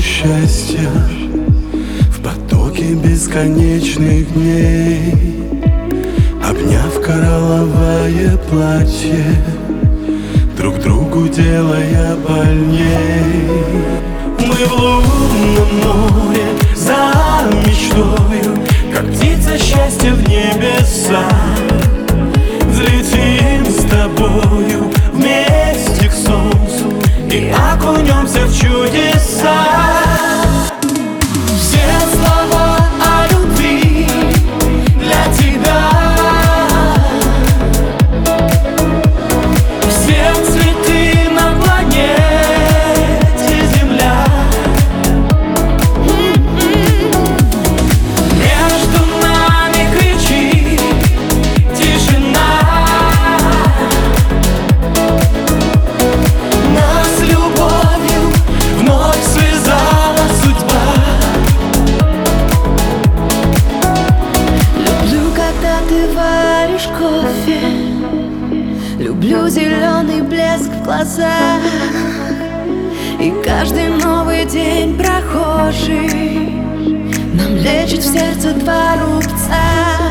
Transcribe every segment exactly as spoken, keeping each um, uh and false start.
счастья в потоке бесконечных дней, обняв коралловое платье, друг другу делая больней. Мы в лунном море за мечтою, как птица счастья в небеса. Взлетим с тобою вместе к солнцу и окунемся в чудеса. Все слова о любви для тебя, все цветы на планете Земля. Между нами кричит тишина, нас любовью вновь связала судьба. Люблю, когда ты варишь кофе, люблю зеленый блеск в глазах, и каждый новый день прохожий нам лечит в сердце два рубца.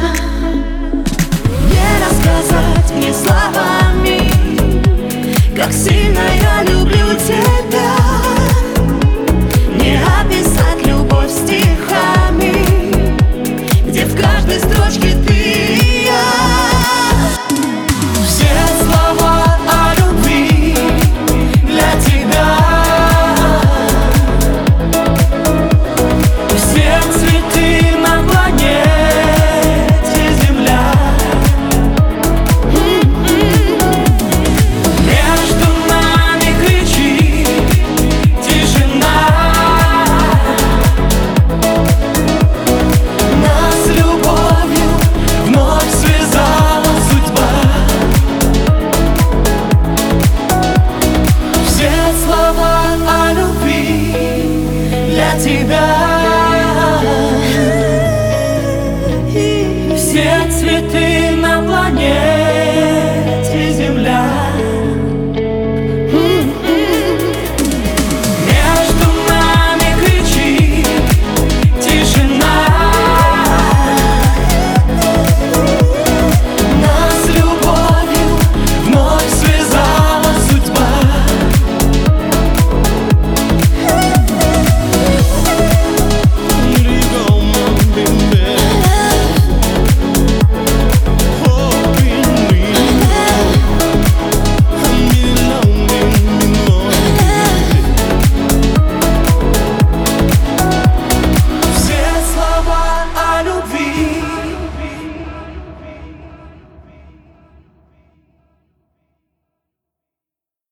Не рассказать мне словами, как сильно я люблю тебя. Не описать любовь стихами, где в каждой строчке ты и я. Все слова о любви для тебя, все цветы на планете Земля. Между нами кричит тишина, нас любовью вновь связала судьба. Все слова о любви для тебя.